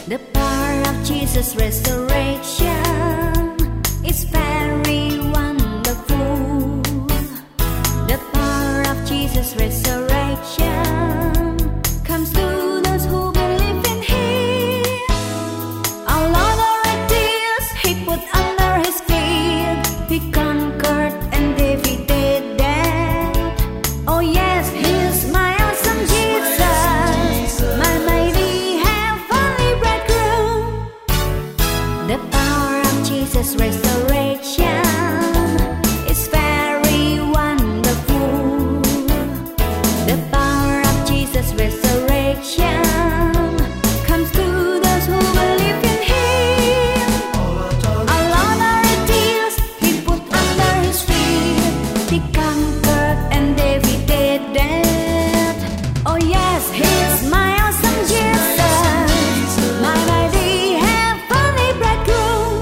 The power of Jesus' resurrection is very wonderful. The power of Jesus' resurrection comes to those who believe in Him. All authorities He put under His feet. He conquered and defeated death. Oh yes, He is my awesome Jesus, my mighty heavenly breakthrough. The power of Jesus' resurrection is very wonderful. The power of Jesus' resurrection comes to those who believe in Him. All authorities He put under His feet. He conquered and defeated death. Oh yes, He is my awesome Jesus, my mighty heavenly breakthrough.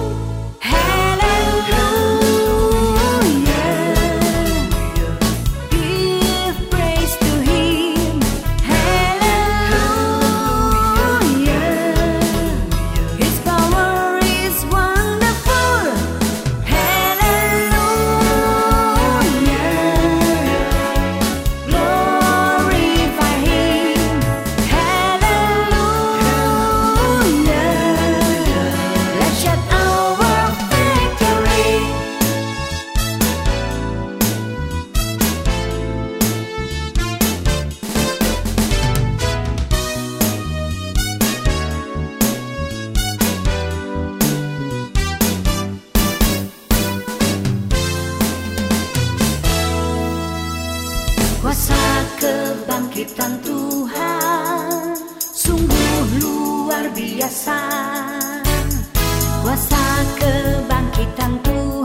Hallelujah, give praise to Him. Hallelujah, His power is wonderful. Hallelujah, glorify Him. Hallelujah, let's shout our victory. Kuasa kebangkitan Tuhan sungguh luar biasa. Kuasa kebangkitan Tuhan